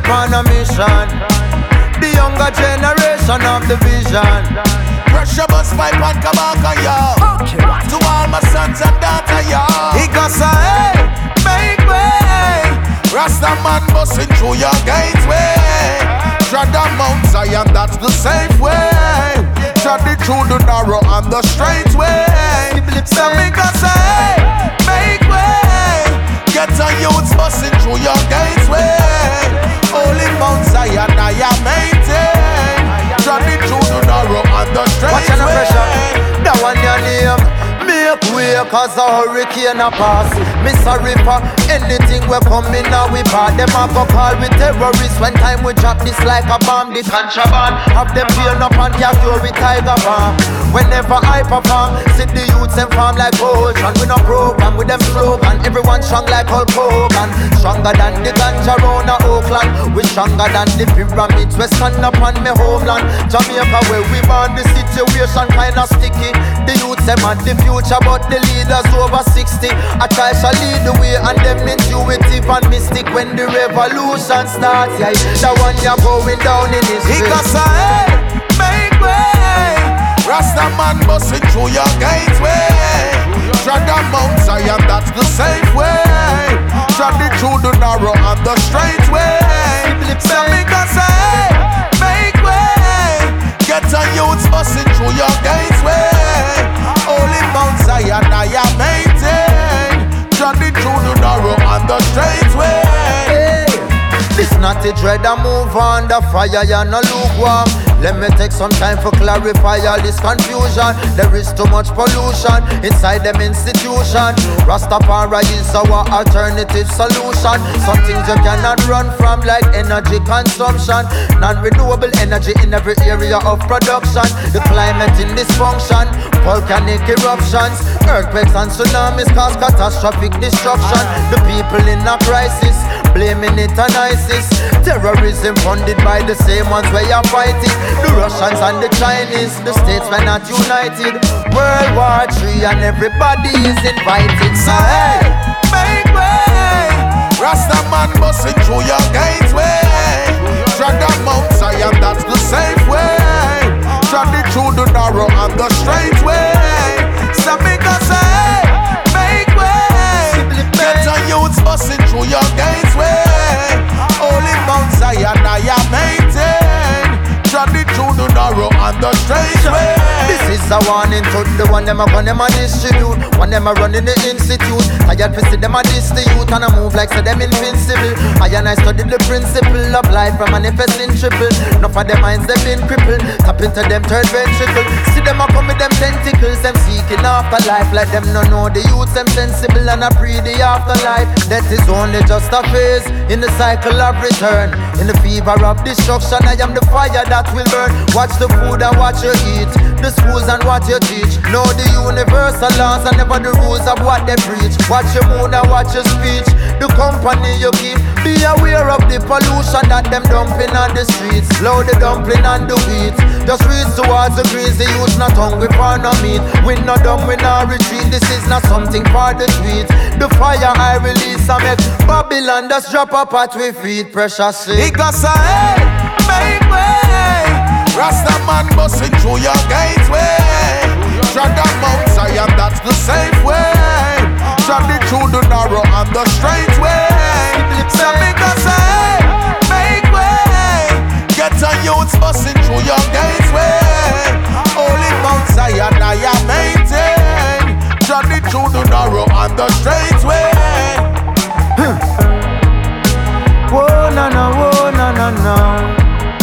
on a mission. The younger generation of the vision. Pressure bus pipe and kabaka, yo. To all my sons and daughters, yo. He got say, hey, make way. Rasta man busting through your gateway. Tread the Mount Zion, that's the safe way. Tread it through the narrow and the straight way. So me go say, make way. Get a youth busting through your gateway. Holy Mount Zion, I am maintain. Tread it through the narrow and the straight Watch the way. pressure. That one your name. Make way cause a hurricane a pass. Miss a river, anything we come in now we part. Them a go call with terrorists when time we drop this like a bomb. The contraband have them peel up and capture with tiger bomb. Whenever I perform, see the youths them farm like ocean. We no program with them slogan. Everyone strong like Hulk Hogan. Stronger than the ganja round a Oakland. We stronger than the pyramids. We stand up on me homeland. Jamaica where we born, the situation kinda sticky. The youths them at the future, but the leaders over 60. I try to lead the way and them intuitive and mystic. When the revolution starts, yeah, the one you're going down in history. He got say, hey, make way. Rasta man busting through your gateway. Tread the Mount Zion, that's the safe way. Tread it through the narrow and the straight way. So me go say, make way. Get a youth busting through your gateway. Holy Mount Zion, I am maintain. Tread it through the narrow and the straight way. Hey, this not a dread, I move on the fire, you're no lukewarm. Let me take some time for clarify all this confusion. There is too much pollution inside them institution. Rastafari is our alternative solution. Some things you cannot run from like energy consumption. Non-renewable energy in every area of production. The climate in dysfunction, volcanic eruptions, earthquakes and tsunamis cause catastrophic destruction. The people in a crisis, blaming it on ISIS. Terrorism funded by the same ones where you're fighting. The Russians and the Chinese, the states were not united. World War III and everybody is invited. So hey, make way. Rasta man busting through your gateway. Tread the Mount Zion, that's the safe way. Tread it through the narrow and the straight way. So me go say, make way. Get a youth busting through your gateway. Holy Mount Zion, I am maintain. Tread it through the narrow and the straight way. this is a warning to the one them a gun them a distribute. One them a run in the institute. Tired to see them a diss the youth and a move like say them invincible. I and I studied the principle of life from manifesting triple. Enough of them minds them been crippled. Tap into them third ventricle. See them a come with them tentacles. Them seeking afterlife. Like them no know the youth them sensible and a pre the afterlife. That is only just a phase in the cycle of return. In the fever of destruction, I am the fire that will burn. Watch the food and watch you eat. The schools and what you teach. Know the universal laws and never the rules of what they preach. Watch your mood and watch your speech. The company you keep. Be aware of the pollution that them dumping on the streets. Load the dumpling and the wheat. Just reach towards the greens. The youth not hungry for no meat. We not dumb, we not retreat. This is not something for the tweet. The fire I release I make Babylon just drop up at we feet. Precious sleep. Because I make way. Rasta man busting through your gateway. Tread the Mount Zion, that's the safe way. Tread it through the narrow and the straight way. So because I make way. Get a youth busting through your gateway. Holy Mount Zion, I am maintain. Tread it through the narrow and the straight way. Whoa, no, no, whoa, no, no, no.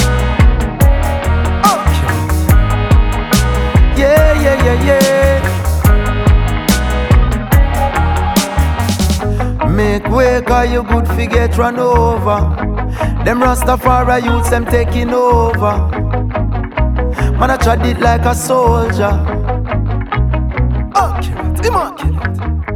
Okay. Yeah, yeah, yeah, yeah. Make way, cause you good forget run over. Them Rastafari youths, them taking over. Man, I tried it like a soldier. Okay, immaculate.